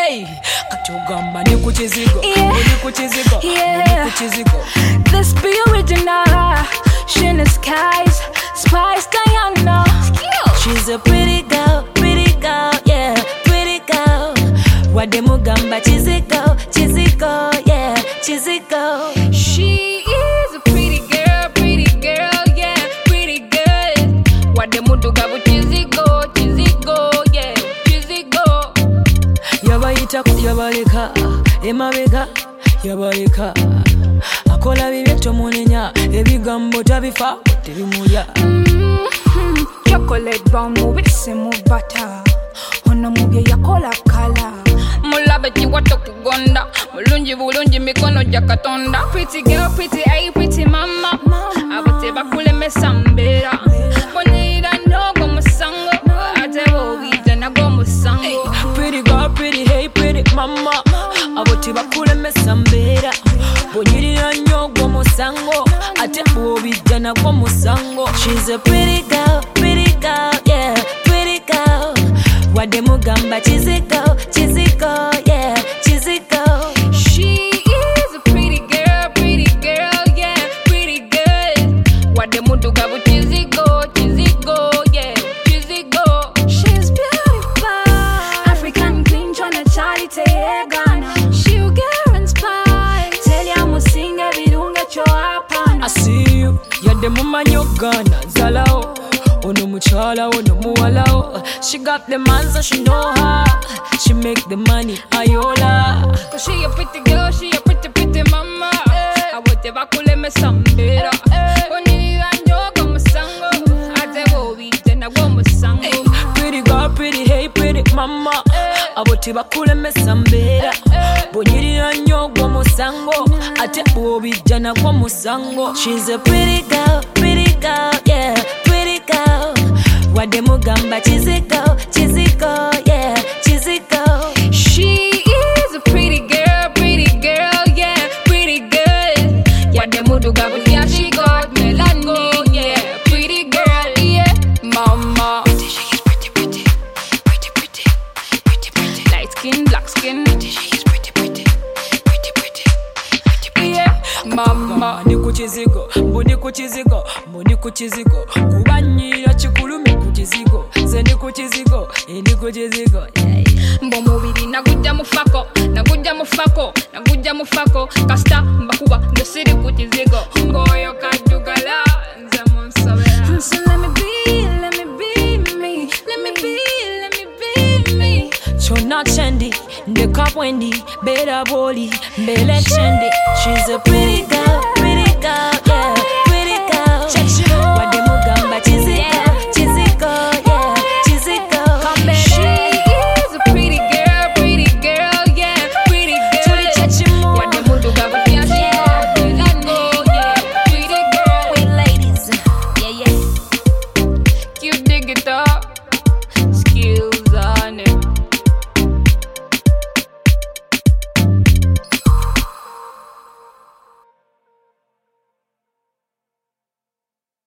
Hey, katugamba ni kuchizigo, ni kuchizigo, ni kuchizigo. This be original. Shining skies, Spice Diana. She's a pretty girl, yeah, pretty girl. Wademugamba chizigo, yeah, chizigo. She is a pretty girl, yeah, pretty girl. Wademudugabu chizigo, yeah, chizigo. Yabayita yabaleka, emabega yabaleka. Akola bibye tomunenya, ebigambo tabifa tebimulya. Chocolate brown mubise mu butter. Ono mubye yakola kala. Mulabe chiwato kugonda. Mulungi bulungi mikono gya Katonda. Pretty girl, pretty eye, pretty mama. Abote bakulemesa mbera. Bonira nyogo musango. Ate bobija nago musango. Pretty girl, pretty hey, pretty mama. Abote bakulemesa mbera. Bonira nyogo musango. Ate bobija nago musango. She's a pretty girl, yeah, pretty girl. Wademugamba chizigo, yeah, chizigo. She is a pretty girl, yeah, pretty girl. Wademudugabu chizigo, yeah, chizigo. She's beautiful, African queen tryna Charlie Ghana. She'll get inspired. Tell ya musinga birunga cho hapana. I see you, yadde mumanyo Ghana, zalao. Ono muchala, ono muwalao. She got the man so she know her. She make the money, ayola. Cause she a pretty girl, she a pretty mama. Abote bakulemesa mbera. Bonira nyogo musango. Ate bobija nago musango. Pretty girl, pretty hey, pretty mama. Abote bakulemesa mbera. Bonira nyogo musango. Ate bobija nago musango. She's a pretty girl, yeah, pretty girl. Wademugamba chizigo, yeah, chizigo. She is a pretty girl, yeah, pretty girl. Wademudugabu yeah, she got melanin, yeah, pretty girl, yeah, mama. She is pretty. Light skin, black skin. She is pretty. Yeah, mama. Ni kuchizigo, mbuni kuchizigo. Kubanyira chikulumi kuchizigo. Ze ni kuchizigo, yeah. Mbo mubiri naguja mufako. Kasta mbakuba ndosiri kuchizigo. Ngoyo kadugala nze munsobera. So let me be me. Chona chendi, ndeka Wendy, bera boli, mbele chendi. She's a pretty girl,